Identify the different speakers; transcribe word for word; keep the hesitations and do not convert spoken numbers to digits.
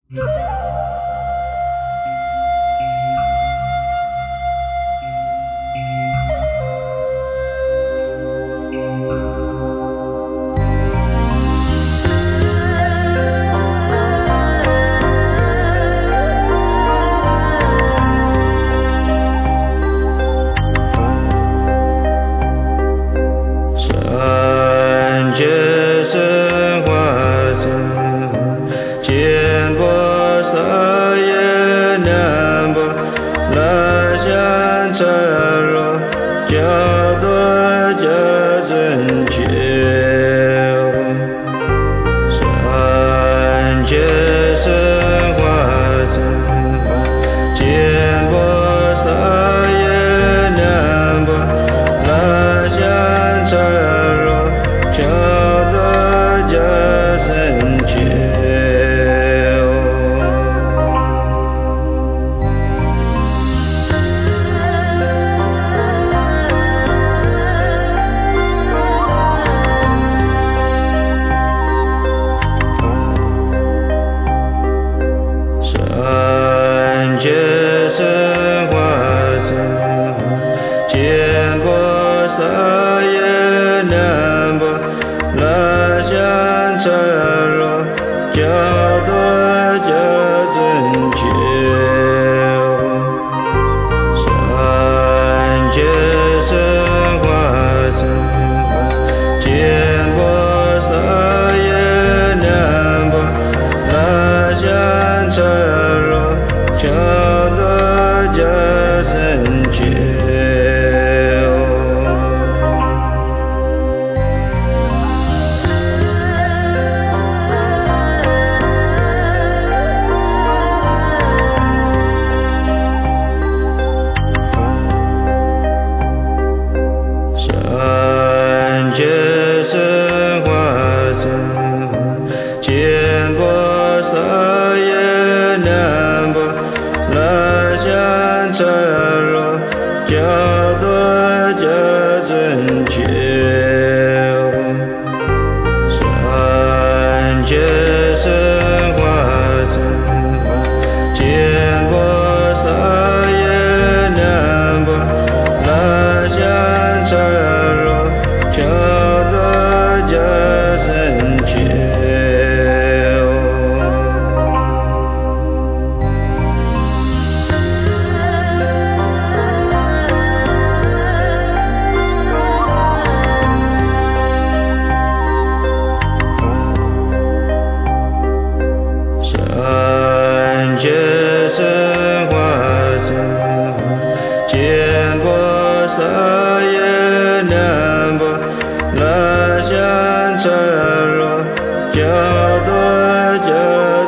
Speaker 1: 三界生化生，见波萨耶南波，那香彻罗，教多教真切。三界生化生，见波萨耶南波，那香彻罗，教多教真切。三界生化生，见波萨耶南波，那香彻罗，教多教真切。三界生化生，见波萨耶南波，那香彻罗，教多教真切。三界生化生，见波萨耶南波，那香彻罗，教多教真切。三界生化生，见波萨耶南波，那香彻罗，教多教真切。三界生化生，见波萨耶南波，那香彻罗，教多教